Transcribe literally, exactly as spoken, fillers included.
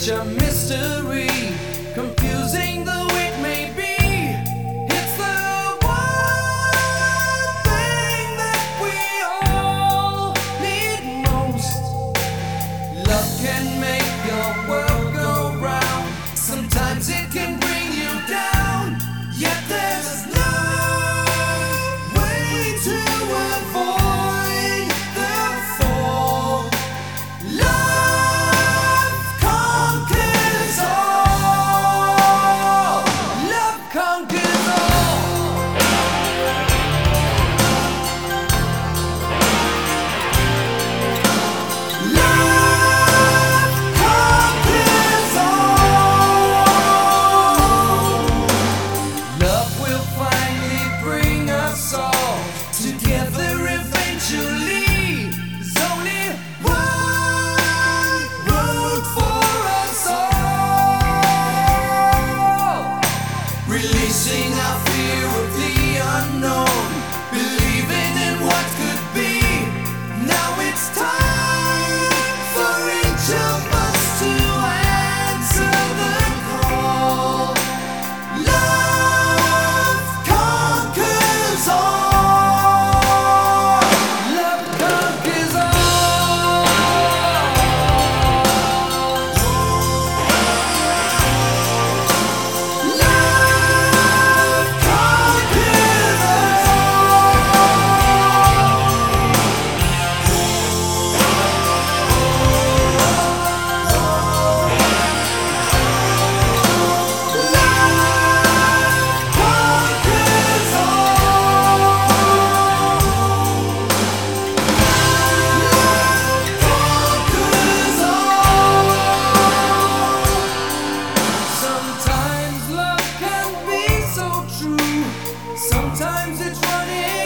such a mystery, confusing though it may be. It's the one thing that we all need most. Love can make your world go round. Sometimes it can bring you down, yet there's no way to avoid the fall. Love conquers all. Love conquers all. Love conquers all. Love will finally bring us all together eventually. There's only one road for us all. Releasing our fear of the unknown, believing in what could be. Now it's time for each of us to answer the call. Love conquers all. Love conquers all. Love conquers Sometimes love can be so true. Sometimes it's running